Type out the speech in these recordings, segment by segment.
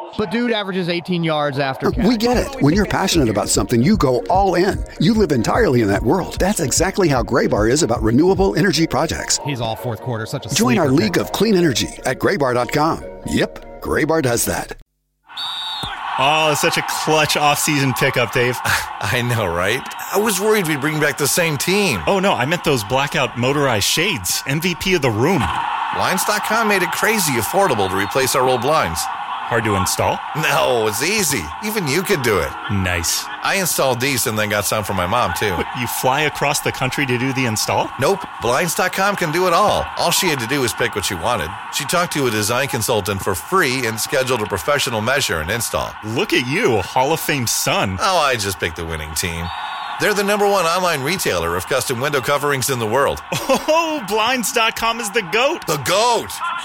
But dude averages 18 yards after catch. We get it. When you're passionate about something, you go all in. You live entirely in that world. That's exactly how Graybar is about renewable energy projects. He's all fourth quarter, such a Join our sleeper league of clean energy at graybar.com. Yep, Graybar does that. Oh, it's such a clutch off-season pickup, Dave. I know, right? I was worried we'd bring back the same team. Oh, no, I meant those blackout motorized shades. MVP of the room. Blinds.com made it crazy affordable to replace our old blinds. Hard to install? No, it's easy. Even you could do it. Nice. I installed these and then got some for my mom, too. What, you fly across the country to do the install? Nope. Blinds.com can do it all. All she had to do was pick what she wanted. She talked to a design consultant for free and scheduled a professional measure and install. Look at you, a Hall of Fame son. Oh, I just picked the winning team. They're the #1 online retailer of custom window coverings in the world. Oh, Blinds.com is the GOAT. The GOAT!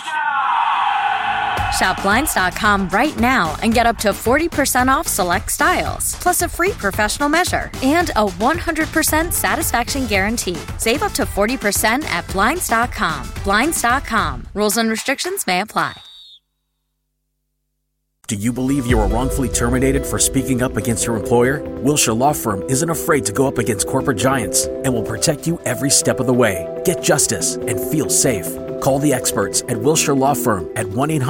Shop Blinds.com right now and get up to 40% off select styles, plus a free professional measure and a 100% satisfaction guarantee. Save up to 40% at Blinds.com. Blinds.com. Rules and restrictions may apply. Do you believe you were wrongfully terminated for speaking up against your employer? Wilshire Law Firm isn't afraid to go up against corporate giants and will protect you every step of the way. Get justice and feel safe. Call the experts at Wilshire Law Firm at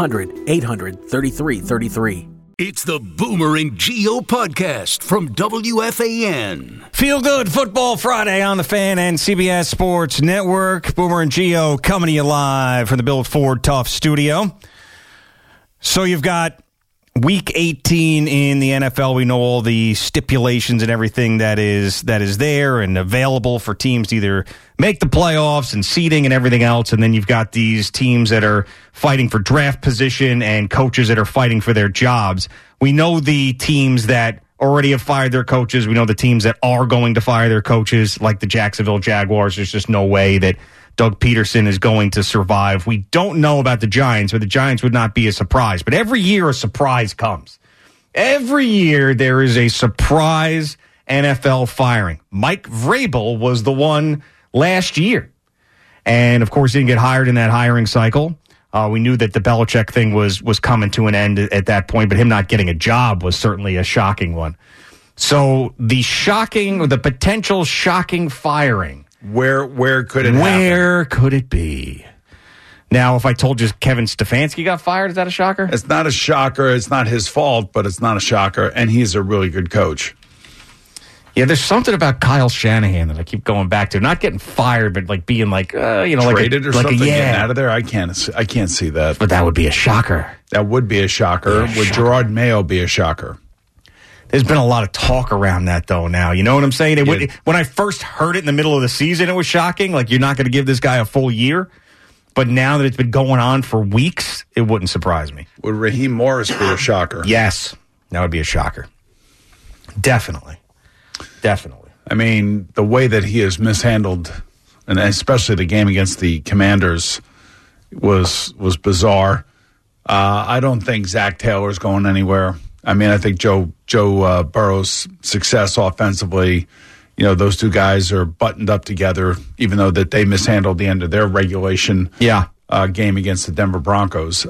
1-800-800-3333. It's the Boomer and Geo podcast from WFAN. Feel Good Football Friday on the Fan and CBS Sports Network. Boomer and Geo coming to you live from the Bill Ford Tough studio. So you've got Week 18 in the NFL. We know all the stipulations and everything that is there and available for teams to either make the playoffs and seeding and everything else. And then you've got these teams that are fighting for draft position and coaches that are fighting for their jobs. We know the teams that already have fired their coaches. We know the teams that are going to fire their coaches, like the Jacksonville Jaguars. There's just no way that Doug Peterson is going to survive. We don't know about the Giants, but the Giants would not be a surprise. But every year a surprise comes. Every year there is a surprise NFL firing. Mike Vrabel was the one last year. And, of course, he didn't get hired in that hiring cycle. We knew that the Belichick thing was coming to an end at that point, but him not getting a job was certainly a shocking one. So the potential shocking firing. Where could it happen? Where could it be? Now, if I told you Kevin Stefanski got fired, is that a shocker? It's not a shocker. It's not his fault, but it's not a shocker. And he's a really good coach. Yeah, there's something about Kyle Shanahan that I keep going back to. Not getting fired, but like being like, traded or something, getting out of there. I can't see that. But that would be a shocker. That would be a shocker. Would Gerard Mayo be a shocker? There's been a lot of talk around that, though, now. You know what I'm saying? When I first heard it in the middle of the season, it was shocking. Like, you're not going to give this guy a full year. But now that it's been going on for weeks, it wouldn't surprise me. Would Raheem Morris be a shocker? Yes. That would be a shocker. Definitely. I mean, the way that he has mishandled, and especially the game against the Commanders, was bizarre. I don't think Zach Taylor's going anywhere. I mean, I think Joe Burrow's success offensively, those two guys are buttoned up together, even though that they mishandled the end of their regulation game against the Denver Broncos.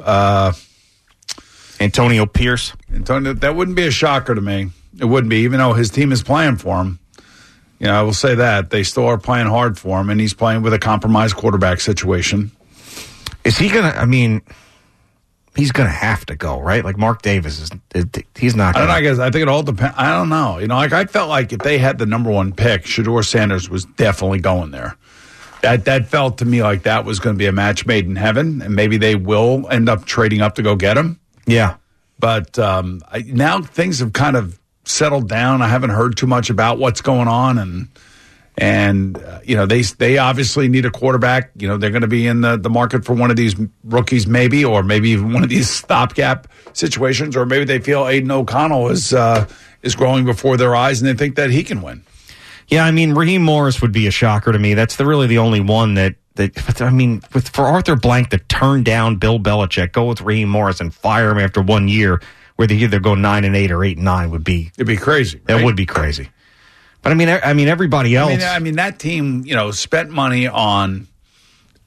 Antonio Pierce. That wouldn't be a shocker to me. It wouldn't be, even though his team is playing for him. I will say that. They still are playing hard for him, and he's playing with a compromised quarterback situation. Is he going to, he's going to have to go, right? Like Mark Davis he's not going to. I don't know, I guess. I think it all depends. I don't know. I felt like if they had the #1 pick, Shedeur Sanders was definitely going there. That felt to me like that was going to be a match made in heaven, and maybe they will end up trading up to go get him. Yeah. But now things have kind of settled down. I haven't heard too much about what's going on, and they obviously need a quarterback. They're going to be in the market for one of these rookies, maybe even one of these stopgap situations, or maybe they feel Aiden O'Connell is growing before their eyes, and they think that he can win. Yeah, Raheem Morris would be a shocker to me. That's really the only one that for Arthur Blank to turn down Bill Belichick, go with Raheem Morris and fire him after 1 year, where they either go 9-8 or 8-9 would be. It'd be crazy. Right? That would be crazy. But everybody else. That team, spent money on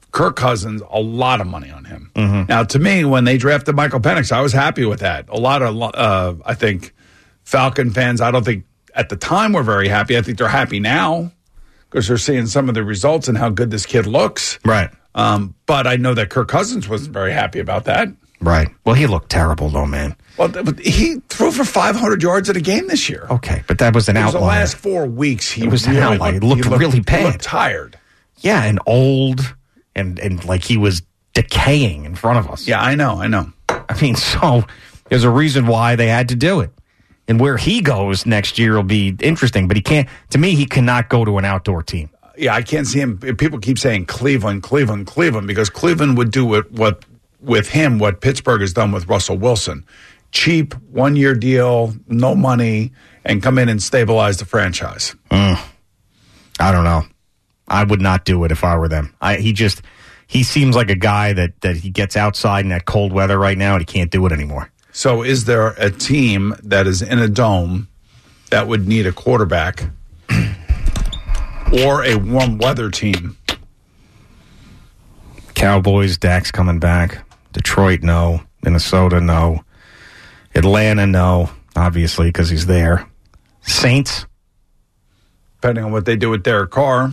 Kirk Cousins, a lot of money on him. Now, to me, when they drafted Michael Penix, I was happy with that. A lot of, I think, Falcon fans, I don't think at the time were very happy. I think they're happy now because they're seeing some of the results and how good this kid looks. Right. But I know that Kirk Cousins wasn't very happy about that. Right. Well, he looked terrible, though, man. Well, he threw for 500 yards in a game this year. Okay, but that was an outlier. The last 4 weeks, he was an outlier. He looked really bad. He looked tired. Yeah, and old, and like he was decaying in front of us. Yeah, I know. I mean, so there's a reason why they had to do it. And where he goes next year will be interesting, but he can't. To me, he cannot go to an outdoor team. Yeah, I can't see him. People keep saying Cleveland, because Cleveland would do what with him what Pittsburgh has done with Russell Wilson. Cheap, 1-year deal, no money, and come in and stabilize the franchise. I don't know. I would not do it if I were them. He seems like a guy that he gets outside in that cold weather right now and he can't do it anymore. So is there a team that is in a dome that would need a quarterback or a warm weather team? Cowboys, Dak's coming back. Detroit, no. Minnesota, no. Atlanta, no. Obviously, because he's there. Saints. Depending on what they do with Derek Carr.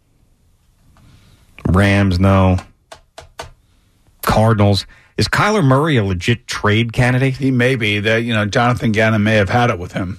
Rams, no. Cardinals. Is Kyler Murray a legit trade candidate? He may be. Jonathan Gannon may have had it with him.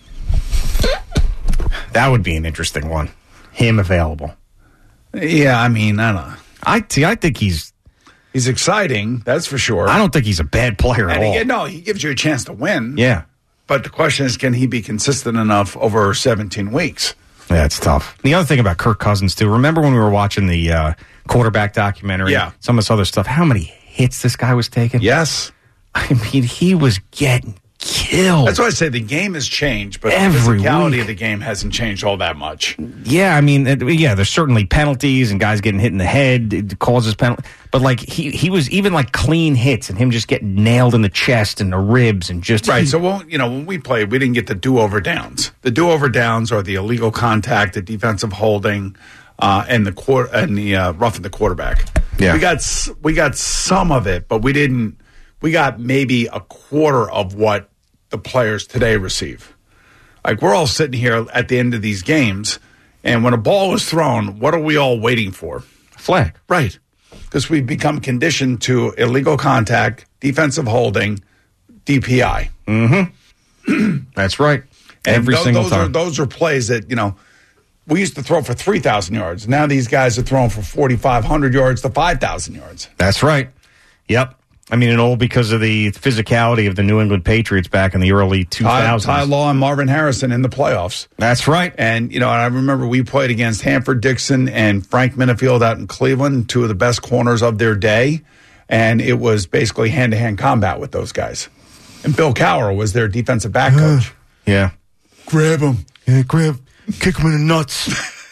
That would be an interesting one. Him available. Yeah, I mean, I don't know. I think he's exciting, that's for sure. I don't think he's a bad player at all. No, he gives you a chance to win. Yeah. But the question is, can he be consistent enough over 17 weeks? Yeah, it's tough. The other thing about Kirk Cousins, too, remember when we were watching the quarterback documentary? Yeah. Some of this other stuff. How many hits this guy was taking? Yes. I mean, he was getting killed. That's why I say the game has changed, but every the physicality week of the game hasn't changed all that much. Yeah, I mean, there's certainly penalties and guys getting hit in the head. It causes penalty. But, like, he was even, like, clean hits and him just getting nailed in the chest and the ribs and just... Right, so, when we played, we didn't get the do-over downs. The do-over downs are the illegal contact, the defensive holding, and the roughing the quarterback. Yeah. We got some of it, but we didn't... We got maybe a quarter of what the players today receive. Like, we're all sitting here at the end of these games, and when a ball is thrown, what are we all waiting for? Flag. Right. Because we've become conditioned to illegal contact, defensive holding, DPI. Mm-hmm. That's right. Every single time. Those are plays that, we used to throw for 3,000 yards. Now these guys are throwing for 4,500 yards to 5,000 yards. That's right. Yep. I mean, and all because of the physicality of the New England Patriots back in the early 2000s. Ty Law and Marvin Harrison in the playoffs. That's right. And, I remember we played against Hanford Dixon and Frank Minifield out in Cleveland, two of the best corners of their day. And it was basically hand-to-hand combat with those guys. And Bill Cowher was their defensive back coach. Yeah. Grab him. Yeah, kick him in the nuts.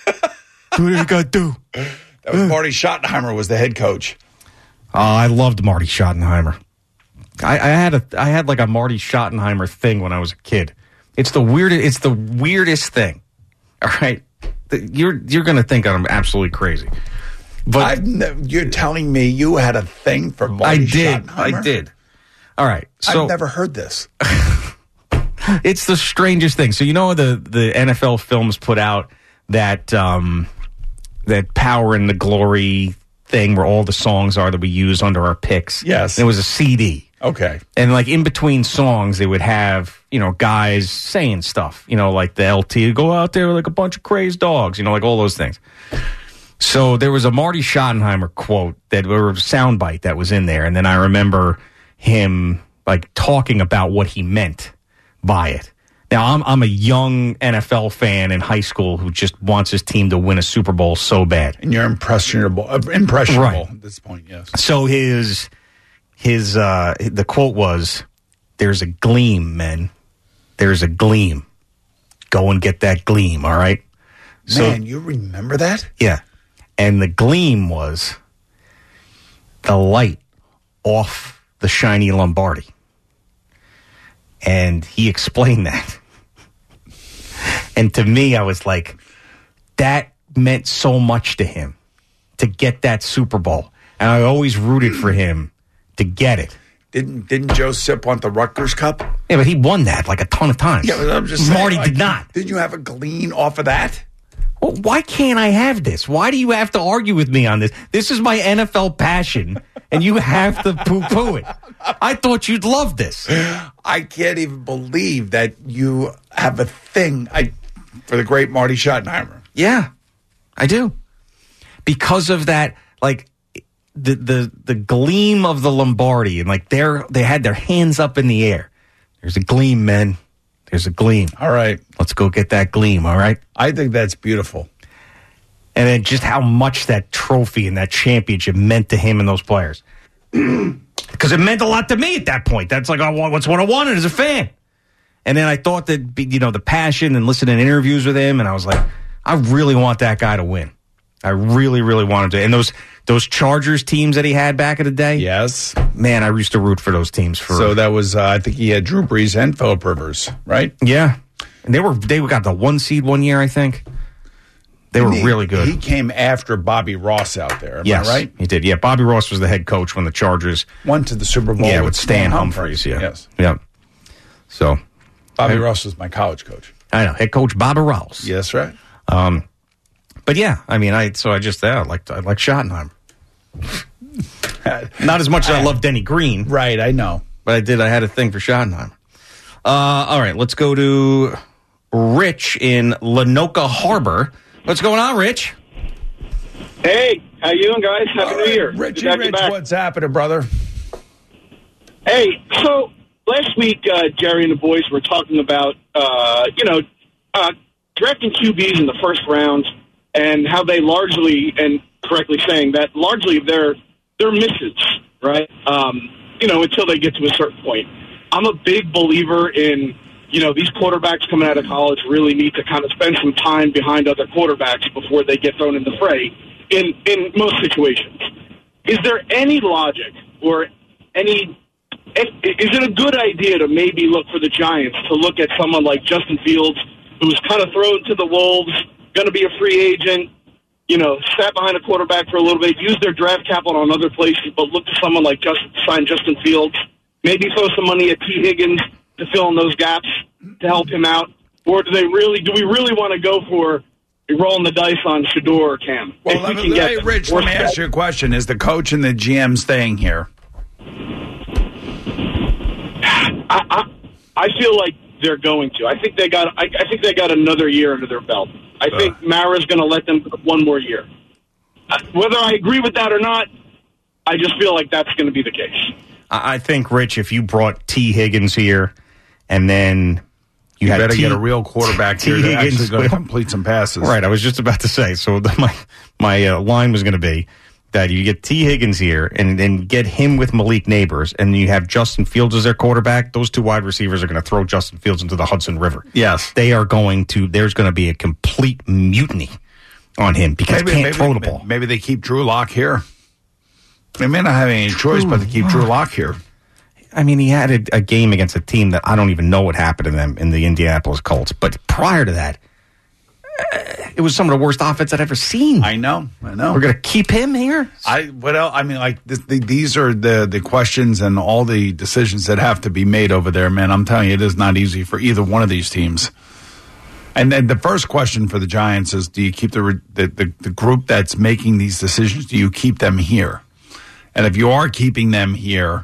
Do what you got to do. That was Marty Schottenheimer was the head coach. I loved Marty Schottenheimer. I had like a Marty Schottenheimer thing when I was a kid. It's the weirdest thing. All right, you're going to think I'm absolutely crazy. But you're telling me you had a thing for Marty Schottenheimer? I did. All right, so I've never heard this. It's the strangest thing. So the NFL Films put out that that Power and the Glory thing where all the songs are that we use under our picks. Yes. And it was a CD. Okay. And like in between songs, they would have, guys saying stuff, like the LT, go out there like a bunch of crazed dogs, like all those things. So there was a Marty Schottenheimer quote or a soundbite that was in there. And then I remember him like talking about what he meant by it. Now, I'm a young NFL fan in high school who just wants his team to win a Super Bowl so bad. And you're impressionable right at this point, yes. So the quote was, "There's a gleam, men. There's a gleam. Go and get that gleam, all right?" Man, you remember that? Yeah. And the gleam was the light off the shiny Lombardi. And he explained that. And to me, I was like, that meant so much to him. to get that Super Bowl, and I always rooted for him to get it. Didn't Joe Sip want the Rutgers Cup? Yeah, but he won that like a ton of times. Yeah, but I'm just saying, Marty did not. Didn't you have a glean off of that? Well, why can't I have this? Why do you have to argue with me on this? This is my NFL passion, and you have to poo-poo it. I thought you'd love this. I can't even believe that you have a thing for the great Marty Schottenheimer. Yeah, I do. Because of that, like, the gleam of the Lombardi, and like they had their hands up in the air. There's a gleam, man. There's a gleam. All right. Let's go get that gleam, all right? I think that's beautiful. And then just how much that trophy and that championship meant to him and those players. Because it meant a lot to me at that point. That's like, what's what I wanted as a fan. And then I thought that, the passion and listening to interviews with him, and I was like, I really want that guy to win. I really, really wanted to. And those Chargers teams that he had back in the day. Yes. Man, I used to root for those teams. So that was, I think he had Drew Brees and Phillip Rivers, right? Yeah. And they got the 1 seed one year, I think. They were really good. He came after Bobby Ross out there, am I right? He did. Yeah, Bobby Ross was the head coach when the Chargers went to the Super Bowl. Yeah, with Stan Humphries. Yeah. Yes. Yeah. So Bobby Ross was my college coach. I know. Head coach Bobby Ross. Yes, right. But yeah, I mean, I like Schottenheimer. Not as much as I love Denny Green. Right, I know. But I had a thing for Schottenheimer. All right, let's go to Rich in Lanoka Harbor. What's going on, Rich? Hey, how you doing, guys? Happy New Year. Rich, what's happening, brother? Hey, so last week, Jerry and the boys were talking about, drafting QBs in the first round and how they largely, and correctly saying that largely they're misses, right? Until they get to a certain point. I'm a big believer in, these quarterbacks coming out of college really need to kind of spend some time behind other quarterbacks before they get thrown in the fray in most situations. Is there any logic or is it a good idea to maybe look for the Giants to look at someone like Justin Fields, who was kind of thrown to the Wolves, going to be a free agent, sat behind a quarterback for a little bit, use their draft capital on other places, but look to someone like sign Justin Fields, maybe throw some money at T. Higgins to fill in those gaps to help him out? Or do we really want to go for rolling the dice on Shador or Cam? Well, Rich, let me ask you a question. Is the coach and the GM staying here? I feel like they're going to. I think they got another year under their belt. I think Mara's going to let them put one more year. Whether I agree with that or not, I just feel like that's going to be the case. I think, Rich, if you brought T. Higgins here, and then you had better get a real quarterback here that's actually going to complete some passes. Right, I was just about to say. So my line was going to be that you get T. Higgins here and then get him with Malik Neighbors, and you have Justin Fields as their quarterback. Those two wide receivers are going to throw Justin Fields into the Hudson River. Yes. There's going to be a complete mutiny on him because he can't throw the ball. Maybe they keep Drew Lock here. They may not have any choice but to keep Drew Lock here. I mean, he had a game against a team that I don't even know what happened to them in the Indianapolis Colts. But prior to that, it was some of the worst offense I'd ever seen. I know. We're going to keep him here? These are the questions and all the decisions that have to be made over there, man. I'm telling you, it is not easy for either one of these teams. And then the first question for the Giants is, do you keep the group that's making these decisions, do you keep them here? And if you are keeping them here,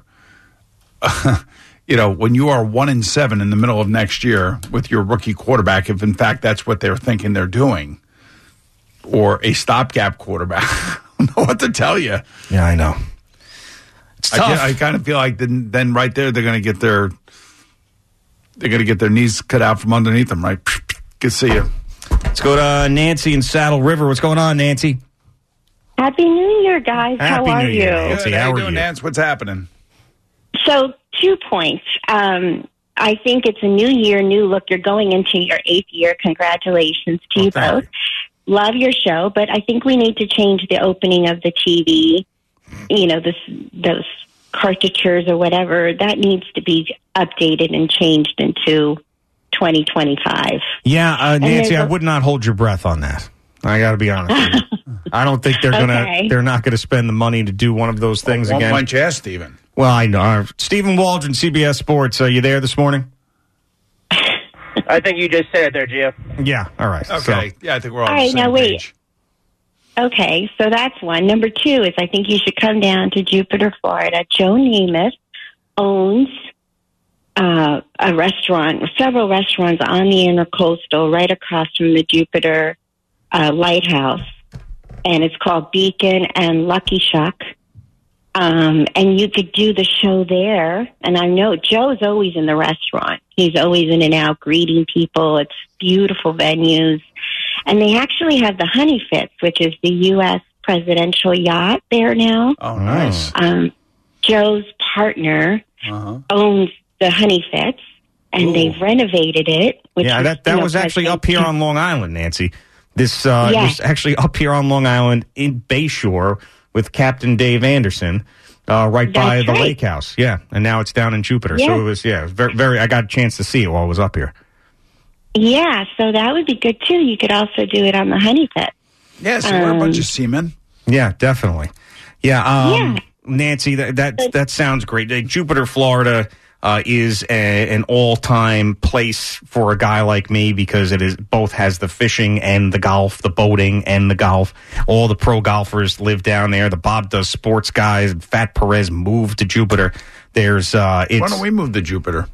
when you are 1-7 in the middle of next year with your rookie quarterback, if in fact that's what they're thinking they're doing, or a stopgap quarterback, I don't know what to tell you. Yeah, I know. It's tough. I kind of feel like then right there they're going to get their knees cut out from underneath them. Right? Good to see you. Let's go to Nancy in Saddle River. What's going on, Nancy? Happy New Year, guys. How are you? Nancy, how are you, Nance? What's happening? So, 2 points. I think it's a new year, new look. You're going into your 8th year. Congratulations to you both. Love your show, but I think we need to change the opening of the TV. Those caricatures or whatever, that needs to be updated and changed into 2025. Yeah, Nancy, I would not hold your breath on that. I got to be honest with you. I don't think they're they're not gonna spend the money to do one of those things again. Why don't you ask Stephen? Well, I know. Stephen Waldron, CBS Sports. Are you there this morning? I think you just said it there, Gio. Yeah. All right. Okay. Yeah, I think we're all All on the right, same now wait. page. Okay, so that's one. Number two is I think you should come down to Jupiter, Florida. Joe Namath owns a restaurant, several restaurants on the Intercoastal right across from the Jupiter Lighthouse. And it's called Beacon and Lucky Shuck. And you could do the show there. And I know Joe's always in the restaurant. He's always in and out greeting people. It's beautiful venues. And they actually have the Honey Fitz, which is the U.S. presidential yacht there now. Oh, nice. Joe's partner owns the Honey Fitz, and they've renovated it. That was actually up here on Long Island, Nancy. This was actually up here on Long Island in Bayshore with Captain Dave Anderson, right by the lake house. Yeah, and now it's down in Jupiter. So it was very. I got a chance to see it while I was up here. Yeah, so that would be good too. You could also do it on the Honey Pit. Yeah, so we're a bunch of seamen. Yeah, definitely. Yeah, Nancy, that sounds great. Jupiter, Florida is an all-time place for a guy like me because it is both has the fishing and the golf, the boating and the golf. All the pro golfers live down there. The Bob Does Sports guys, Fat Perez moved to Jupiter. There's why don't we move to Jupiter?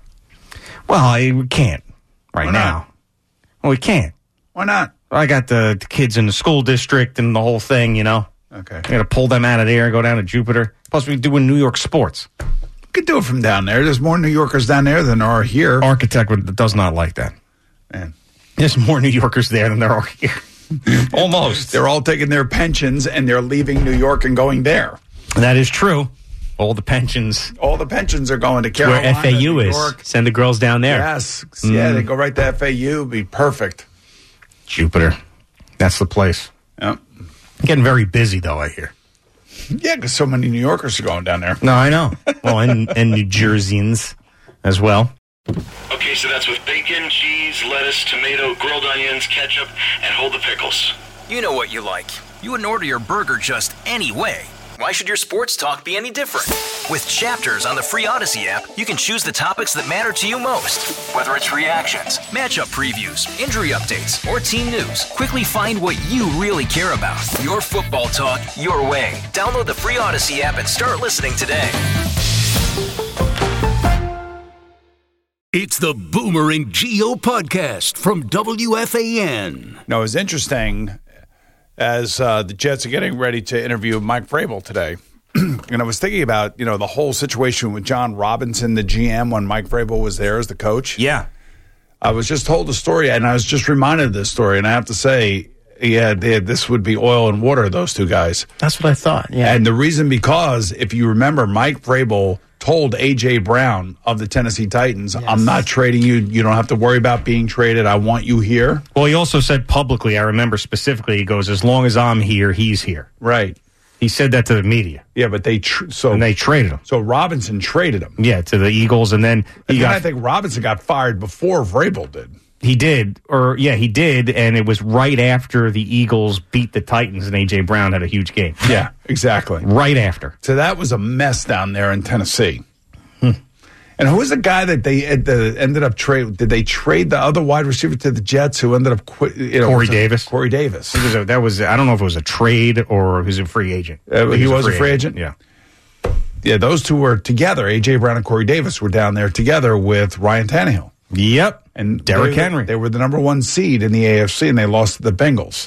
Well, we can't now. Well, we can't. Why not? I got the kids in the school district and the whole thing, you know. Okay. I got to pull them out of there and go down to Jupiter. Plus, we're doing New York sports. We could do it from down there. There's more New Yorkers down there than there are here. Architect does not like that. Man. There's more New Yorkers there than there are here. Almost. They're all taking their pensions and they're leaving New York and going there. That is true. All the pensions are going to Carolina, where FAU New is. York. Send the girls down there. Yes. Yeah, they go right to FAU. Be perfect. Jupiter. That's the place. Yep. Getting very busy, though, I hear. Yeah, because so many New Yorkers are going down there. No, I know. Well, and New Jerseyans as well. Okay, so that's with bacon, cheese, lettuce, tomato, grilled onions, ketchup, and hold the pickles. You know what you like. You wouldn't order your burger just any way. Why should your sports talk be any different? With Chapters on the free Odyssey app, you can choose the topics that matter to you most. Whether it's reactions, matchup previews, injury updates, or team news, quickly find what you really care about. Your football talk, your way. Download the free Odyssey app and start listening today. It's the Boomer and Gio podcast from WFAN. No, it was interesting as the Jets are getting ready to interview Mike Vrabel today. And I was thinking about, the whole situation with John Robinson, the GM, when Mike Vrabel was there as the coach. Yeah. I was just told a story, and I was just reminded of this story, and I have to say, this would be oil and water, those two guys. That's what I thought, yeah. And the reason because, if you remember, Mike Vrabel told A.J. Brown of the Tennessee Titans, yes, I'm not trading you. You don't have to worry about being traded. I want you here. Well, he also said publicly, I remember specifically, he goes, as long as I'm here, he's here. Right. He said that to the media. Yeah, but they traded him. So Robinson traded him. Yeah, to the Eagles, and then I think Robinson got fired before Vrabel did. He did, he did, and it was right after the Eagles beat the Titans, and A.J. Brown had a huge game. Yeah, exactly. Right after. So that was a mess down there in Tennessee. And who was the guy that they ended up trade? Did they trade the other wide receiver to the Jets who ended up Corey Davis. Corey Davis. I don't know if it was a trade or he was a free agent. He was a free agent? Yeah. Yeah, those two were together. A.J. Brown and Corey Davis were down there together with Ryan Tannehill. Yep. And Derrick Henry. They were the number one seed in the AFC, and they lost to the Bengals.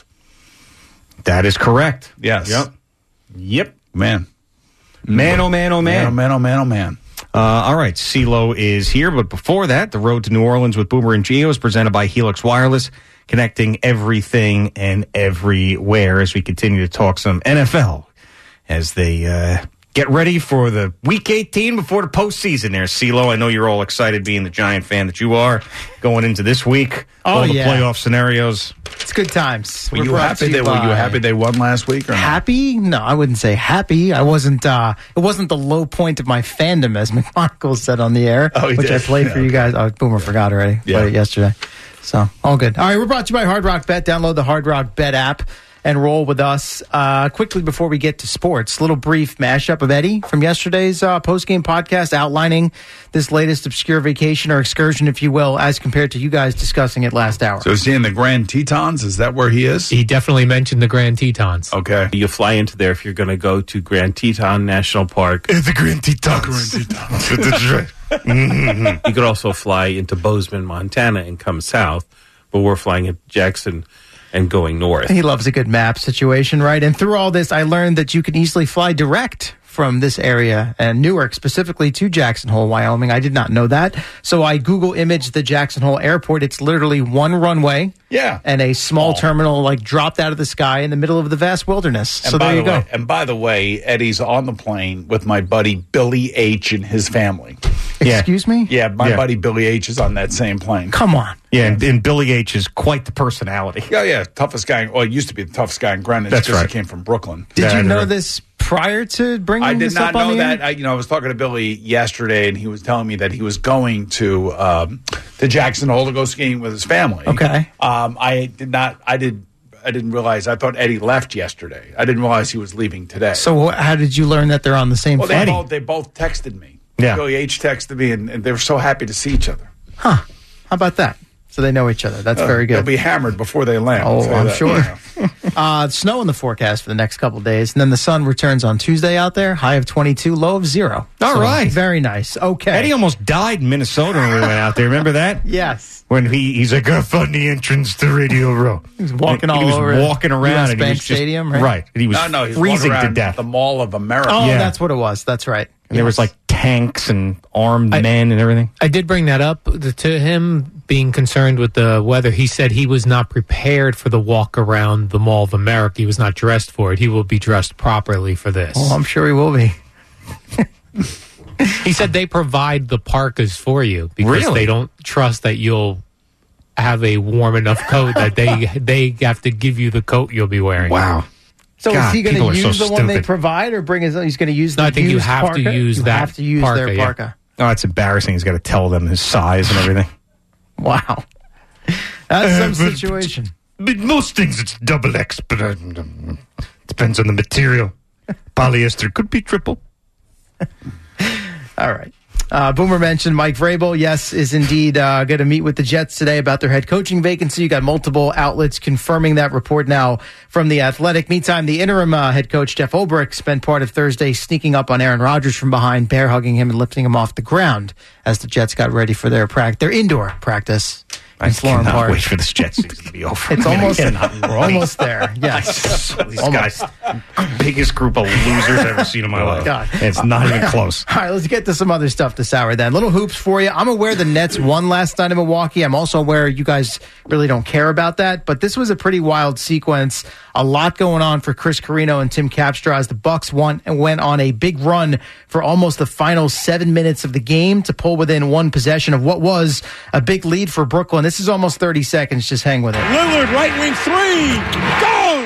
That is correct. Yes. Yep. Man. Man, oh, man, oh, man. Man, oh, man, oh, man. All right, CeeLo is here, but before that, the road to New Orleans with Boomer and Gio is presented by Helix Wireless, connecting everything and everywhere as we continue to talk some NFL as they get ready for the Week 18 before the postseason there. CeeLo, I know you're all excited being the Giant fan that you are going into this week. All the playoff scenarios. It's good times. Were you happy they won last week or not? Happy? No, I wouldn't say happy. I wasn't it wasn't the low point of my fandom, as McMonagle said on the air, which I played for you guys. Oh, Boomer forgot already. Played it yesterday. So, all good. All right, we're brought to you by Hard Rock Bet. Download the Hard Rock Bet app and roll with us. Quickly before we get to sports, little brief mashup of Eddie from yesterday's post-game podcast outlining this latest obscure vacation or excursion, if you will, as compared to you guys discussing it last hour. So is he in the Grand Tetons? Is that where he is? He definitely mentioned the Grand Tetons. Okay. You fly into there if you're going to go to Grand Teton National Park. The Grand Tetons. That's right. Mm-hmm. You could also fly into Bozeman, Montana, and come south, but we're flying at Jackson and going north. He loves a good map situation, right? And through all this, I learned that you can easily fly direct from this area and Newark specifically to Jackson Hole, Wyoming. I did not know that. So I Google imaged the Jackson Hole airport. It's literally one runway. Yeah. And a small terminal like dropped out of the sky in the middle of the vast wilderness. And so there you go. And by the way, Eddie's on the plane with my buddy Billy H. and his family. Excuse me? Yeah, my buddy Billy H. is on that same plane. Come on. Yeah, and Billy H. is quite the personality. Yeah, toughest guy. Well, he used to be the toughest guy in Greenwich. That's right. He came from Brooklyn. Did you know this prior to bringing this up on the air? I did not know that. I was talking to Billy yesterday, and he was telling me that he was going to Jackson Hole to go skiing with his family. Okay. I didn't realize. I thought Eddie left yesterday. I didn't realize he was leaving today. So how did you learn that they're on the same flight? They both texted me. Yeah. Billy H. texted me, and they were so happy to see each other. Huh. How about that? So they know each other. That's very good. They'll be hammered before they land. Oh, I'm sure. Snow in the forecast for the next couple of days, and then the sun returns on Tuesday out there. High of 22, low of 0. All right. Very nice. Okay. Eddie almost died in Minnesota when we went out there. Remember that? Yes. When he's like, I found the entrance to Radio Row. He was walking he all over. He was walking around. US and Bank he was just, Stadium, right? Right. And he was No, he's freezing walking to around death. the Mall of America. Oh, Yeah. that's what it was. That's right. And there was like tanks and armed men and everything. I did bring that up to him being concerned with the weather. He said he was not prepared for the walk around the Mall of America. He was not dressed for it. He will be dressed properly for this. Oh, I'm sure he will be. He said they provide the parkas for you because Really? they don't trust that you'll have a warm enough coat that they have to give you the coat you'll be wearing. Wow. So God, is he going people to are so use the one they stupid. provide or bring his own? He's going to use the No, I think you used have to parka? use You that have to use parka, their yeah. parka. Oh, it's embarrassing. He's got to tell them his size and everything. Wow. That's some situation. But most things it's double X, but depends on the material. Polyester could be triple. All right. Boomer mentioned Mike Vrabel, yes, is indeed going to meet with the Jets today about their head coaching vacancy. You got multiple outlets confirming that report now from The Athletic. Meantime, the interim head coach, Jeff Ulbrich, spent part of Thursday sneaking up on Aaron Rodgers from behind, bear hugging him and lifting him off the ground as the Jets got ready for their indoor practice. I Florham cannot Park. wait for this Jets season to be over. It's almost, we're almost there. Yes. These guys, biggest group of losers I've ever seen in my life. God. And it's not even close. All right, let's get to some other stuff this hour then. Little hoops for you. I'm aware the Nets won last night in Milwaukee. I'm also aware you guys really don't care about that, but this was a pretty wild sequence. A lot going on for Chris Carino and Tim Capstra as the Bucks won and went on a big run for almost the final 7 minutes of the game to pull within one possession of what was a big lead for Brooklyn. This is almost 30 seconds. Just hang with it. Lillard, right wing three. Go!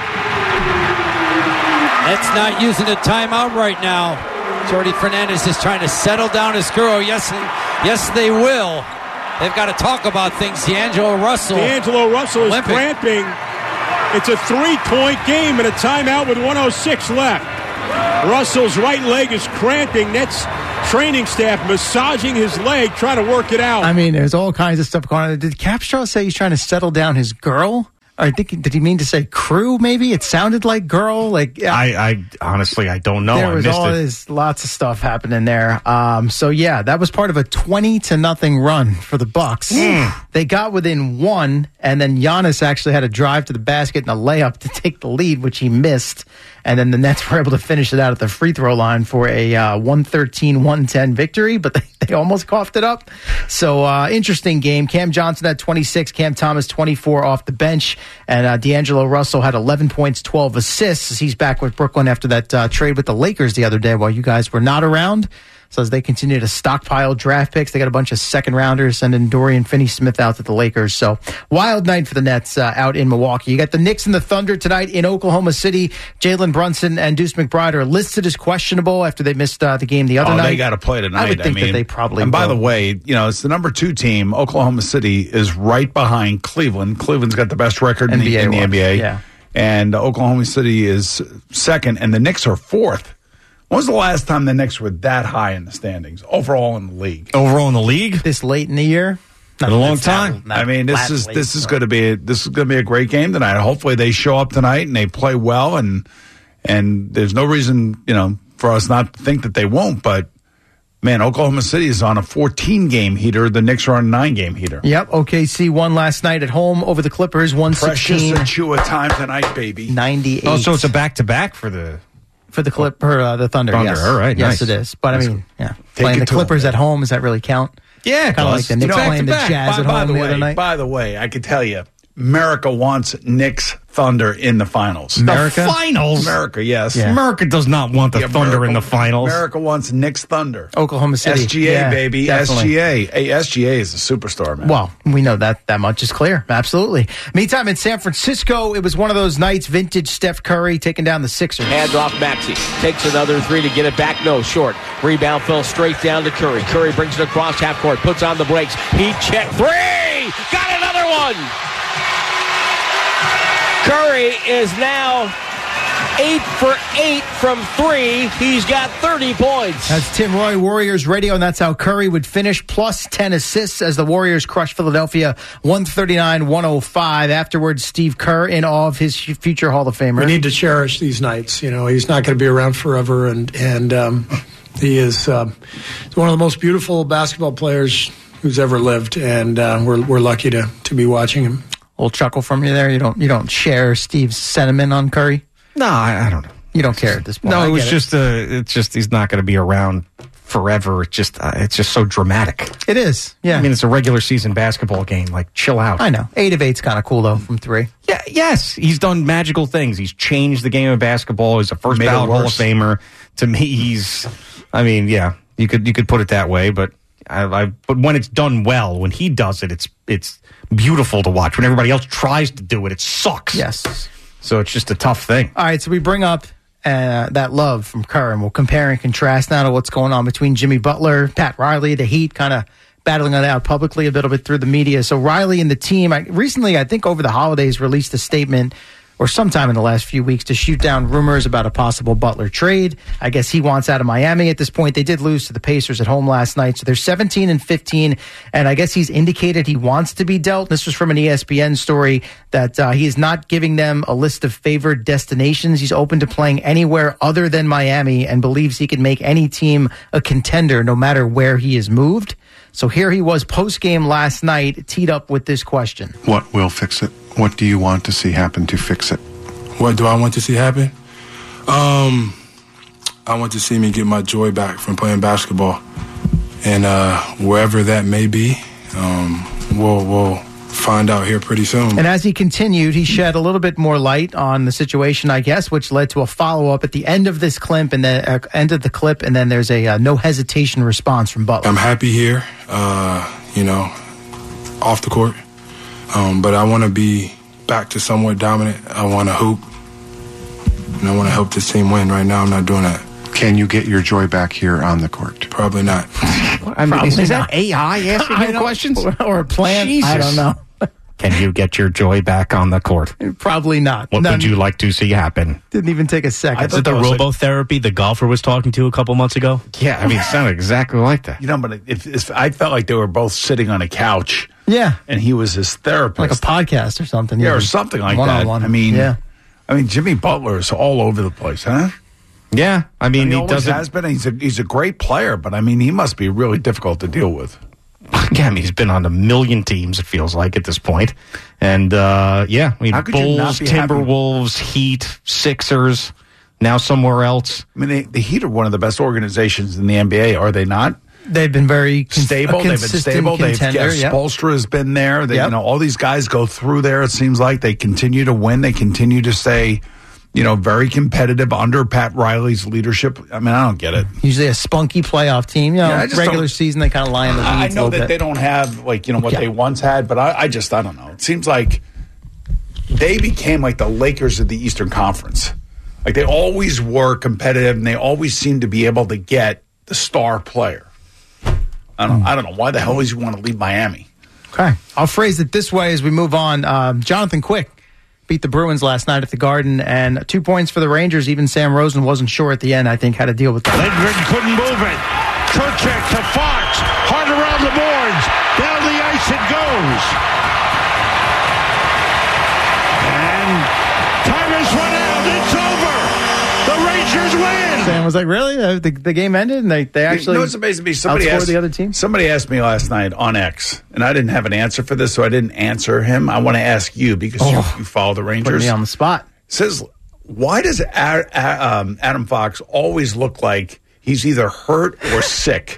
Nets not using a timeout right now. Jordy Fernandez is trying to settle down his crew. Yes, they will. They've got to talk about things. D'Angelo Russell is cramping. It's a 3-point game and a timeout with 1:06 left. Russell's right leg is cramping. Nets training staff massaging his leg, trying to work it out. I mean, there's all kinds of stuff going on. Did Capstra say he's trying to settle down his girl? I think, did he mean to say crew, maybe? It sounded like girl. Like I honestly, I don't know. There was this lots of stuff happening there. So, yeah, that was part of a 20-0 run for the Bucks. They got within one, and then Giannis actually had a drive to the basket and a layup to take the lead, which he missed. And then the Nets were able to finish it out at the free throw line for a 113-110 victory, but they almost coughed it up. So, interesting game. Cam Johnson had 26, Cam Thomas 24 off the bench, and D'Angelo Russell had 11 points, 12 assists as he's back with Brooklyn after that trade with the Lakers the other day while you guys were not around. So as they continue to stockpile draft picks, they got a bunch of second rounders sending Dorian Finney-Smith out to the Lakers. So wild night for the Nets out in Milwaukee. You got the Knicks and the Thunder tonight in Oklahoma City. Jalen Brunson and Deuce McBride are listed as questionable after they missed the game the other night. They got to play tonight. I would think that they probably And by will. the way, it's the number 2 team. Oklahoma City is right behind Cleveland. Cleveland's got the best record in the NBA. Yeah. And Oklahoma City is second, and the Knicks are fourth. When was the last time the Knicks were that high in the standings overall in the league? Overall in the league, this late in the year, in a long time. This is going to be a great game tonight. Hopefully, they show up tonight and they play well, and there's no reason for us not to think that they won't. But man, Oklahoma City is on a 14-game heater. The Knicks are on a 9-game heater. Yep. OKC won last night at home over the Clippers. 116. Precious Achua time tonight, baby. 98. Oh, so it's a back-to-back for the the Thunder. Yes. All right. Yes, nice. it is. But Nice. I mean, playing the Clippers at home, does that really count? Yeah, kind of like the Knicks playing the Jazz at home the other night. By the way, I could tell you, America wants Knicks Thunder in the finals. America? The finals? America, yes. Yeah. America does not want the Thunder in the finals. America wants Knicks Thunder. Oklahoma City. SGA, baby. Definitely. SGA. Hey, SGA is a superstar, man. Well, we know that much is clear. Absolutely. Meantime, in San Francisco, it was one of those nights, vintage Steph Curry taking down the Sixers. Hands off Maxey. Takes another 3 to get it back. No, short. Rebound fell straight down to Curry. Curry brings it across half court. Puts on the brakes. Heat check. 3! Got another one! Curry is now 8 for 8 from 3. He's got 30 points. That's Tim Roy, Warriors Radio, and that's how Curry would finish, plus 10 assists as the Warriors crushed Philadelphia 139-105. Afterwards, Steve Kerr in awe of his future Hall of Famer. We need to cherish these nights. He's not going to be around forever, and he is one of the most beautiful basketball players who's ever lived, and we're lucky to be watching him. Little chuckle from you there. You don't share Steve's sentiment on Curry? No, I don't know. You don't care at this point. No, it's just he's not going to be around forever. It's just so dramatic. It is. Yeah. I mean, it's a regular season basketball game. Like, chill out. I know. 8 of 8's kind of cool though from 3. Yeah. Yes, he's done magical things. He's changed the game of basketball. He's a first ballot Hall of Famer. To me, you could put it that way, but. But when it's done well, when he does it, it's beautiful to watch. When everybody else tries to do it, it sucks. Yes. So it's just a tough thing. All right, so we bring up that love from Kerr, and we'll compare and contrast now to what's going on between Jimmy Butler, Pat Riley, the Heat, kind of battling it out publicly a little bit through the media. So Riley and the team, recently, I think over the holidays, released a statement or sometime in the last few weeks to shoot down rumors about a possible Butler trade. I guess he wants out of Miami at this point. They did lose to the Pacers at home last night, so they're 17-15, and I guess he's indicated he wants to be dealt. This was from an ESPN story that he is not giving them a list of favored destinations. He's open to playing anywhere other than Miami and believes he can make any team a contender no matter where he is moved. So here he was post-game last night, teed up with this question. What will fix it? What do you want to see happen to fix it? What do I want to see happen? I want to see me get my joy back from playing basketball. And wherever that may be, we'll find out here pretty soon. And as he continued, he shed a little bit more light on the situation, I guess, which led to a follow-up at the end of this clip, and the end of the clip, and then there's a no hesitation response from Butler. I'm happy here, off the court. But I want to be back to somewhat dominant. I want to hoop, and I want to help this team win. Right now, I'm not doing that. Can you get your joy back here on the court? Probably not. I mean, is that AI asking him questions? Or a plan? Jesus. I don't know. Can you get your joy back on the court? Probably not. What would you like to see happen? Didn't even take a second. Is it the robotherapy the golfer was talking to a couple months ago? Yeah, I mean, it sounded exactly like that. But if I felt like they were both sitting on a couch. Yeah. And he was his therapist. Like a podcast or something. Yeah, or something like one-on-one. that. I mean, Jimmy Butler is all over the place, huh? Yeah, I mean, he always has been. He's a great player, but I mean, he must be really difficult to deal with. Yeah, I mean, he's been on a million teams, it feels like, at this point. And, Bulls, Timberwolves, Heat, Sixers, now somewhere else. I mean, the Heat are one of the best organizations in the NBA, are they not? They've been very stable. They've been stable. Spoelstra has been there. All these guys go through there. It seems like they continue to win. They continue to stay very competitive under Pat Riley's leadership. I mean, I don't get it. Usually a spunky playoff team. Regular season, they kind of lie in the weeds. I know that they don't have, what they once had, but I don't know. It seems like they became like the Lakers of the Eastern Conference. Like, they always were competitive, and they always seemed to be able to get the star player. I don't know. Why the hell does he want to leave Miami? Okay. I'll phrase it this way as we move on. Jonathan Quick beat the Bruins last night at the Garden, and 2 points for the Rangers. Even Sam Rosen wasn't sure at the end, I think, how to deal with that. Lindgren couldn't move it. Turchek to Fox. Hard around the boards. Down the ice it goes. And time has run out. It's over. The Rangers win. Sam was like, really? The game ended, and they actually what's amazing to me? outscored the other team? Somebody asked me last night on X, and I didn't have an answer for this, so I didn't answer him. I want to ask you, because you follow the Rangers. Put me on the spot. Says, why does Adam Fox always look like he's either hurt or sick?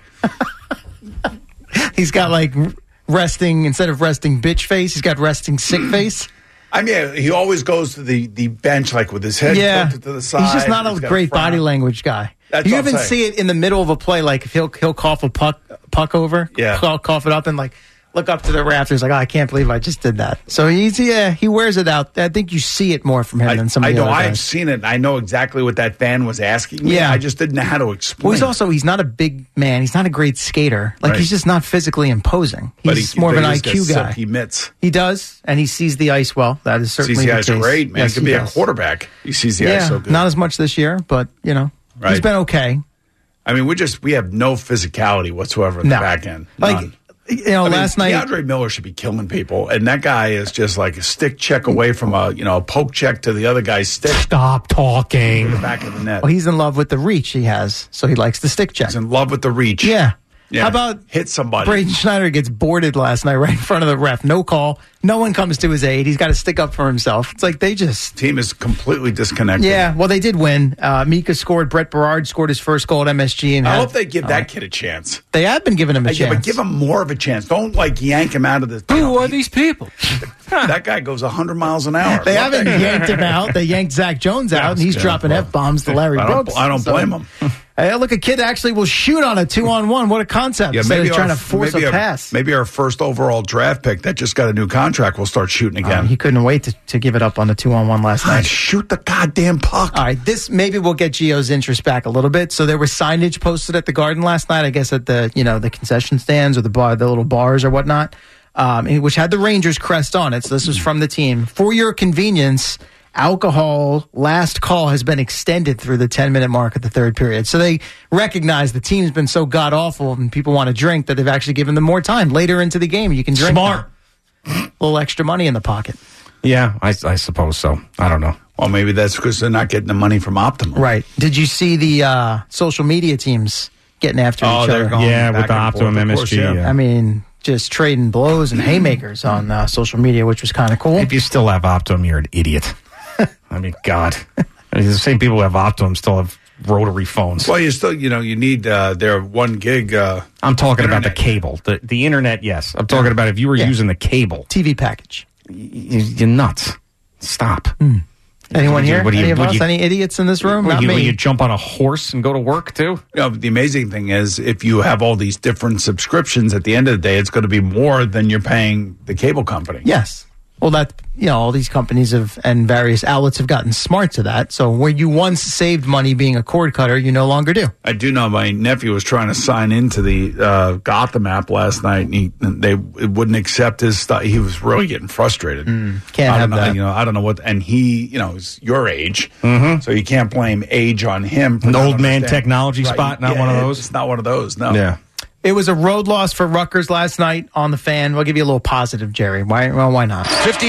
He's got resting, instead of resting bitch face, he's got resting sick face. I mean, he always goes to the bench with his head tilted to the side. He's just not a great body language guy. You even see it in the middle of a play, if he'll cough a puck over, cough it up, and look up to the rafters I can't believe I just did that. So he wears it out. I think you see it more from him than some of the other guys. I've seen it. I know exactly what that fan was asking me. Yeah. I just didn't know how to explain. Well, he's not a big man. He's not a great skater. He's just not physically imposing. He's more of an IQ guy. He mitts. He does, and he sees the ice well. That is certainly sees the case. ice great, man. Yes, he could be a quarterback. He sees the ice so good. Not as much this year, but he's been okay. I mean, we have no physicality whatsoever in the back end. None. Last night, DeAndre Miller should be killing people, and that guy is just like a stick check away from a poke check to the other guy's stick. Stop talking. The back of the net. Well, he's in love with the reach he has, so he likes the stick check. He's in love with the reach. Yeah. Yeah. How about hit somebody? Braden Schneider gets boarded last night right in front of the ref. No call. No one comes to his aid. He's got to stick up for himself. It's like they just... Team is completely disconnected. Yeah, well, they did win. Mika scored. Brett Berard scored his first goal at MSG. And I hope they give that kid a chance. They have been giving him a chance. Yeah, but give him more of a chance. Don't yank him out of the... Who are these people? That guy goes 100 miles an hour. They haven't yanked him out. They yanked Zach Jones out, and he's dropping F-bombs to Larry Brooks. I don't blame him. Hey, look, a kid actually will shoot on a 2-on-1. What a concept. Yeah, maybe trying to force a pass. Maybe our first overall draft pick that just got a new contract will start shooting again. He couldn't wait to give it up on the 2-on-1 last night. Shoot the goddamn puck. All right, this maybe will get Gio's interest back a little bit. So there was signage posted at the Garden last night, I guess at the the concession stands or the little bars or whatnot, which had the Rangers crest on it. So this was from the team. For your convenience, alcohol last call has been extended through the 10-minute mark of the third period. So they recognize the team's been so god-awful and people want to drink that they've actually given them more time. Later into the game, you can drink. Smart. A little extra money in the pocket. Yeah, I suppose so. I don't know. Well, maybe that's because they're not getting the money from Optimum. Right. Did you see the social media teams getting after each other? With the Optimum MSG. I mean, just trading blows and haymakers on social media, which was kind of cool. If you still have Optimum, you're an idiot. I mean, God. The same people who have Optimum still have rotary phones. Well, you still, you need their 1 gig. I'm talking about the cable. The internet, yes. I'm talking about if you were using the cable. TV package. You're nuts. Stop. Anyone here? Any of us? Any idiots in this room? Not me. Will you jump on a horse and go to work, too? The amazing thing is, if you have all these different subscriptions, at the end of the day, it's going to be more than you're paying the cable company. Yes. Well, all these companies and various outlets have gotten smart to that. So where you once saved money being a cord cutter, you no longer do. I do know my nephew was trying to sign into the Gotham app last night, and they wouldn't accept his stuff. He was really getting frustrated. Can't have that. I don't know what. And he, is your age, so you can't blame age on him. An old man technology spot, not one of those. It's not one of those. No. Yeah. It was a road loss for Rutgers last night on the Fan. We'll give you a little positive, Jerry. Why not?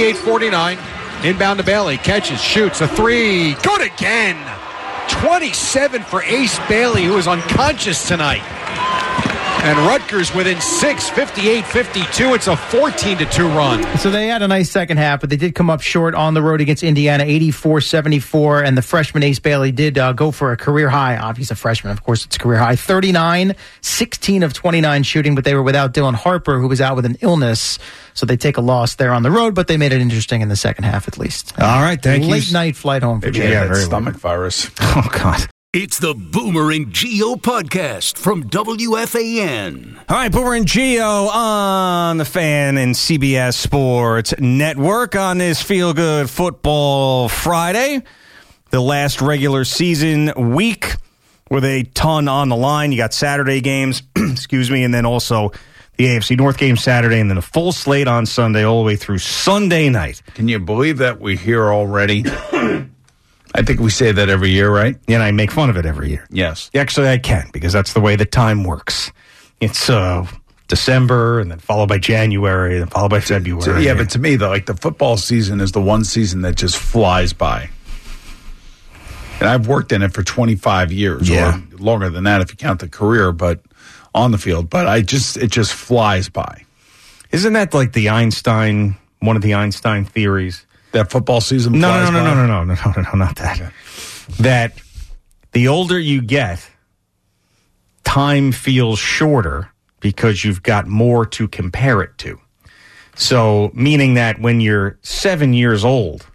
58-49. Inbound to Bailey. Catches, shoots, a 3. Good again. 27 for Ace Bailey, who is unconscious tonight. And Rutgers within 6, 58-52. It's a 14-2 run. So they had a nice second half, but they did come up short on the road against Indiana, 84-74. And the freshman Ace Bailey did go for a career high. He's a freshman, of course, it's a career high. 39, 16 of 29 shooting, but they were without Dylan Harper, who was out with an illness. So they take a loss there on the road, but they made it interesting in the second half at least. All right, thank you. Late night flight home for Maybe Jay. that stomach virus. Oh, God. It's the Boomer and Geo podcast from WFAN. All right, Boomer and Geo on the Fan and CBS Sports Network on this Feel Good Football Friday, the last regular season week with a ton on the line. You got Saturday games, excuse me, and then also the AFC North game Saturday, and then a full slate on Sunday all the way through Sunday night. Can you believe that we're here already? I think we say that every year, right? And I make fun of it every year. Yes. Actually, I can, because that's the way the time works. It's December, and then followed by January, and then followed by February. So, yeah, but to me, the football season is the one season that just flies by. And I've worked in it for 25 years, or longer than that if you count the career, but on the field. But it just flies by. Isn't that like one of the Einstein theories? That football season flies by? No, not that. Okay. That the older you get, time feels shorter because you've got more to compare it to. So, meaning that when you're 7 years old,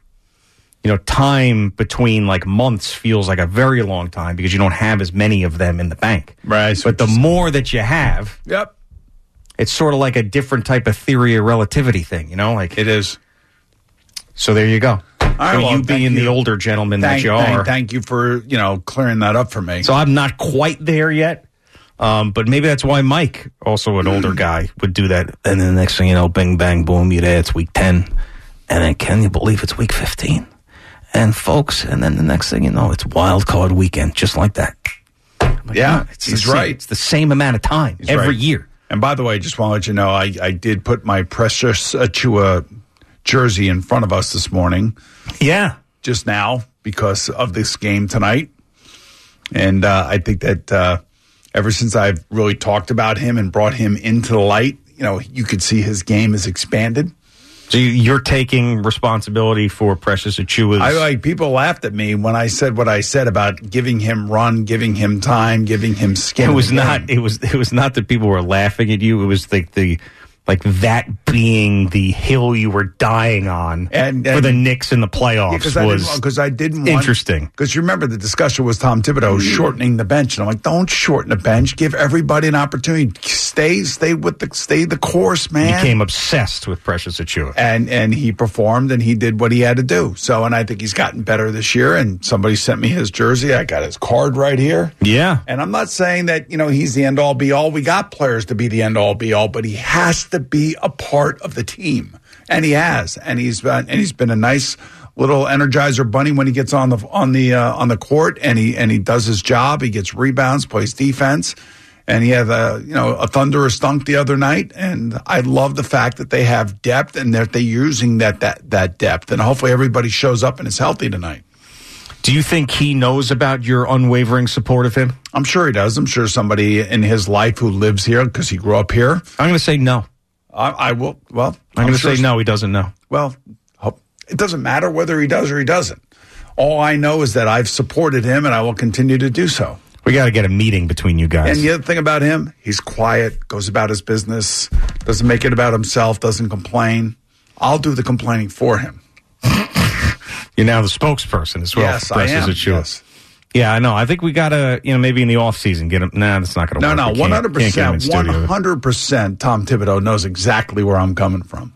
time between like months feels like a very long time because you don't have as many of them in the bank. Right. But the more that you have, it's sort of like a different type of theory of relativity thing, like it is. So there you go. All right, so you being the older gentleman that you are. Thank you for, clearing that up for me. So I'm not quite there yet, but maybe that's why Mike, also an older guy, would do that. And then the next thing you know, bing, bang, boom, you're there, it's week 10. And then can you believe it's week 15? And folks, and then the next thing you know, it's wild card weekend, just like that. He's right. It's the same amount of time every year. And by the way, just want to let you know, I did put my Precious Achiuwa jersey in front of us this morning. Yeah. Just now because of this game tonight. And I think that ever since I've really talked about him and brought him into the light, you could see his game has expanded. So you're taking responsibility for Precious Achiuwa's... people laughed at me when I said what I said about giving him run, giving him time, giving him skin. It was not that people were laughing at you. It was like that being the hill you were dying on for the Knicks in the playoffs because I didn't want, interesting. Because you remember the discussion was Tom Thibodeau shortening the bench, and I'm like, don't shorten the bench. Give everybody an opportunity. Stay the course, man. He became obsessed with Precious Achiuwa, and he performed and he did what he had to do. So, and I think he's gotten better this year. And somebody sent me his jersey. I got his card right here. Yeah, and I'm not saying that he's the end all be all. We got players to be the end all be all, but he has to be a part of the team, and he has, and he's been a nice little energizer bunny when he gets on the court, and he does his job. He gets rebounds, plays defense, and he had a thunderous dunk the other night. And I love the fact that they have depth and that they're using that depth, and hopefully everybody shows up and is healthy tonight. Do you think he knows about your unwavering support of him? I'm sure he does. I'm sure somebody in his life who lives here because he grew up here. I'm going to say no. I will. Well, I'm going to say no, he doesn't know. Well, it doesn't matter whether he does or he doesn't. All I know is that I've supported him and I will continue to do so. We got to get a meeting between you guys. And the other thing about him, he's quiet, goes about his business, doesn't make it about himself, doesn't complain. I'll do the complaining for him. You're now the spokesperson as well. Yes, I am. Yes. Yeah, I know. I think we got to, maybe in the off season get him. Nah, that's not going to work. No, 100%. 100%. Tom Thibodeau knows exactly where I'm coming from,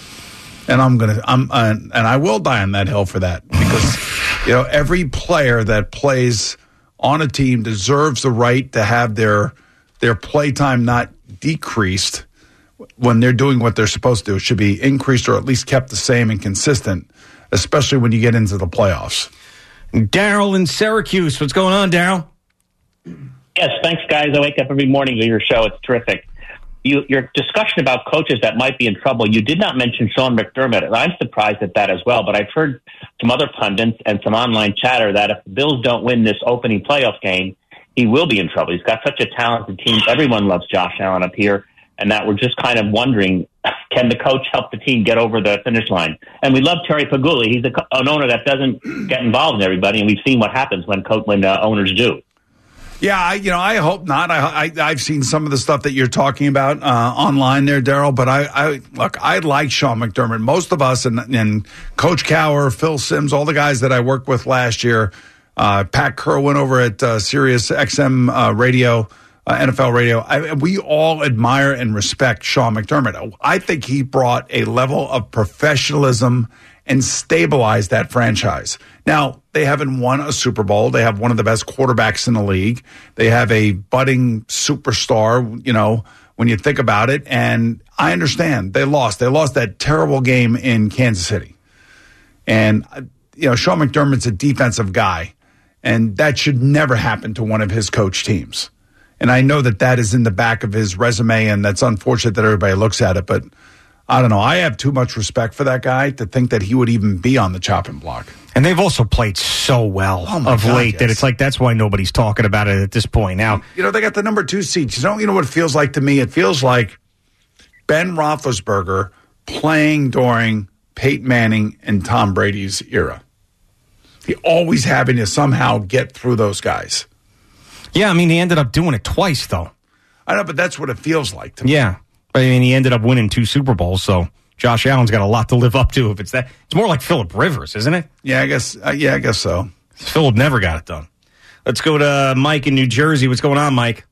and and I will die on that hill for that because every player that plays on a team deserves the right to have their play time not decreased when they're doing what they're supposed to do. It should be increased or at least kept the same and consistent, especially when you get into the playoffs. Daryl in Syracuse. What's going on, Daryl? Yes, thanks, guys. I wake up every morning to your show. It's terrific. Your discussion about coaches that might be in trouble, you did not mention Sean McDermott, and I'm surprised at that as well. But I've heard some other pundits and some online chatter that if the Bills don't win this opening playoff game, he will be in trouble. He's got such a talented team. Everyone loves Josh Allen up here, and that we're just kind of wondering, can the coach help the team get over the finish line? And we love Terry Paguli. He's an owner that doesn't get involved in everybody, and we've seen what happens when owners do. Yeah, I hope not. I've seen some of the stuff that you're talking about online there, Daryl. But I like Sean McDermott. Most of us and Coach Cower, Phil Simms, all the guys that I worked with last year, Pat Kerwin over at Sirius XM Radio, NFL Radio. We all admire and respect Sean McDermott. I think he brought a level of professionalism and stabilized that franchise. Now, they haven't won a Super Bowl. They have one of the best quarterbacks in the league. They have a budding superstar, when you think about it. And I understand they lost. They lost that terrible game in Kansas City. And, Sean McDermott's a defensive guy, and that should never happen to one of his coach teams. And I know that is in the back of his resume, and that's unfortunate that everybody looks at it, but I don't know. I have too much respect for that guy to think that he would even be on the chopping block. And they've also played so well late that it's like that's why nobody's talking about it at this point. Now, they got the number 2 seed. You know what it feels like to me? It feels like Ben Roethlisberger playing during Peyton Manning and Tom Brady's era. He always having to somehow get through those guys. Yeah, I mean, he ended up doing it twice, though. I know, but that's what it feels like to me. Yeah. I mean, he ended up winning 2 Super Bowls, so Josh Allen's got a lot to live up to if it's that. It's more like Phillip Rivers, isn't it? Yeah, I guess so. Phillip never got it done. Let's go to Mike in New Jersey. What's going on, Mike?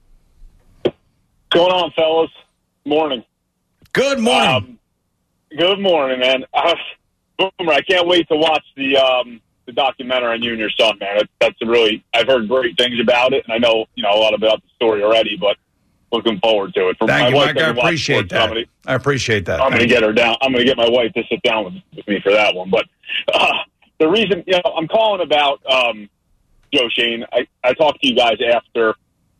What's going on, fellas? Morning. Good morning. Good morning, man. Boomer, I can't wait to watch the documentary on you and your son, man. I've heard great things about it, and I know a lot about the story already, but looking forward to it. Thank you, Mike. I appreciate that. I appreciate that. I'm going to get her down. I'm going to get my wife to sit down with me for that one. But the reason, I'm calling about Joe Schoen. I talked to you guys after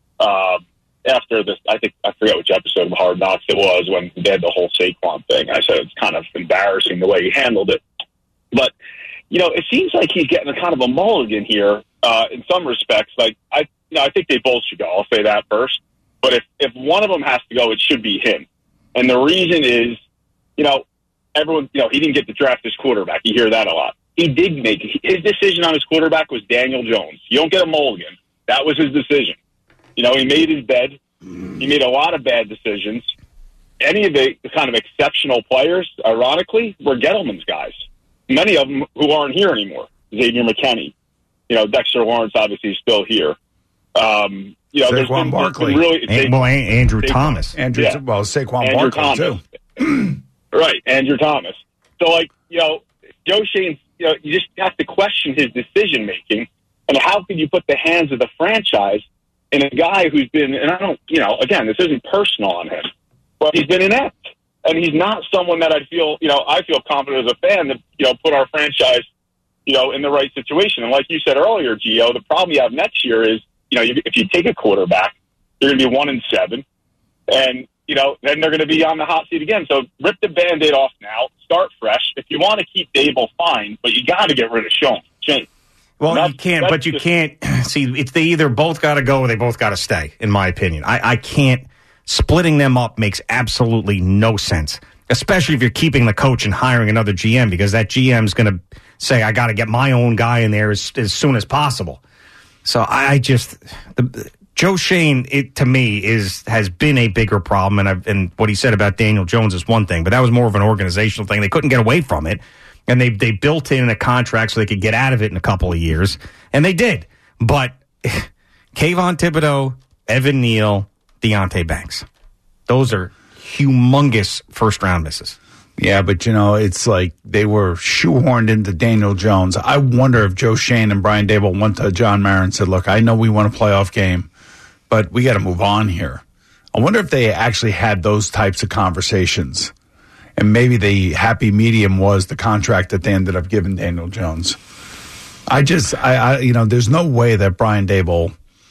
this. I forget which episode of Hard Knocks it was when they had the whole Saquon thing. I said it's kind of embarrassing the way he handled it. But it seems like he's getting a kind of a mulligan here in some respects. Like I think they both should go. I'll say that first. But if one of them has to go, it should be him. And the reason is, everyone, he didn't get to draft his quarterback. You hear that a lot. He did make his decision on his quarterback was Daniel Jones. You don't get a mulligan. That was his decision. He made his bed. He made a lot of bad decisions. Any of the kind of exceptional players, ironically, were Gettleman's guys. Many of them who aren't here anymore. Xavier McKinney. Dexter Lawrence obviously is still here. Saquon Barkley. Andrew Thomas. Saquon Barkley, too. Right, Andrew Thomas. So, Joe Schoen, you just have to question his decision-making, and how can you put the hands of the franchise in a guy who's been, and I don't, again, this isn't personal on him, but he's been inept, and he's not someone that I feel confident as a fan that, put our franchise, in the right situation. And like you said earlier, Gio, the problem you have next year is, if you take a quarterback, you're going to be 1-7, and then they're going to be on the hot seat again. So rip the Band-Aid off now, start fresh. If you want to keep Dable, fine, but you got to get rid of Schoen. Well, you can't. See, they either both got to go or they both got to stay. In my opinion, I can't. Splitting them up makes absolutely no sense, especially if you're keeping the coach and hiring another GM, because that GM is going to say, "I got to get my own guy in there as soon as possible." So Joe Schoen, to me, has been a bigger problem, and what he said about Daniel Jones is one thing, but that was more of an organizational thing. They couldn't get away from it, and they built in a contract so they could get out of it in a couple of years, and they did. But Kayvon Thibodeau, Evan Neal, Deonte Banks, those are humongous first-round misses. Yeah, but, it's like they were shoehorned into Daniel Jones. I wonder if Joe Schoen and Brian Dable went to John Mara and said, look, I know we want a playoff game, but we got to move on here. I wonder if they actually had those types of conversations. And maybe the happy medium was the contract that they ended up giving Daniel Jones. There's no way that Brian Dable,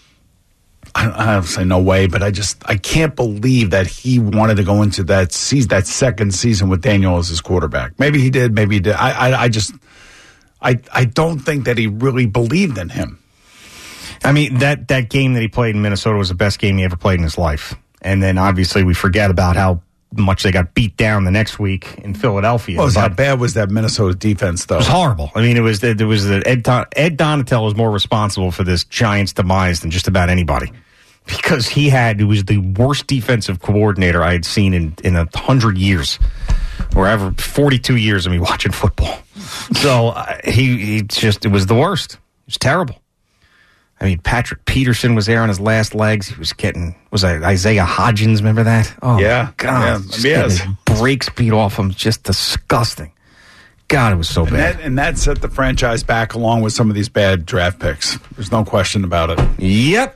I don't say no way, but I can't believe that he wanted to go into that second season with Daniel as his quarterback. Maybe he did, maybe he did. I don't think that he really believed in him. I mean, that game that he played in Minnesota was the best game he ever played in his life. And then obviously we forget about how much they got beat down the next week in Philadelphia. Well, how bad was that Minnesota defense, though? It was horrible. I mean, Ed Donatel was more responsible for this Giants' demise than just about anybody. Because he was the worst defensive coordinator I had seen in 100 years. Or ever 42 years of me watching football. So it was the worst. It was terrible. I mean, Patrick Peterson was there on his last legs. He was Isaiah Hodgins, remember that? Oh, yeah. God. Yeah. Breaks beat off him. Just disgusting. God, it was so bad. And that set the franchise back along with some of these bad draft picks. There's no question about it. Yep.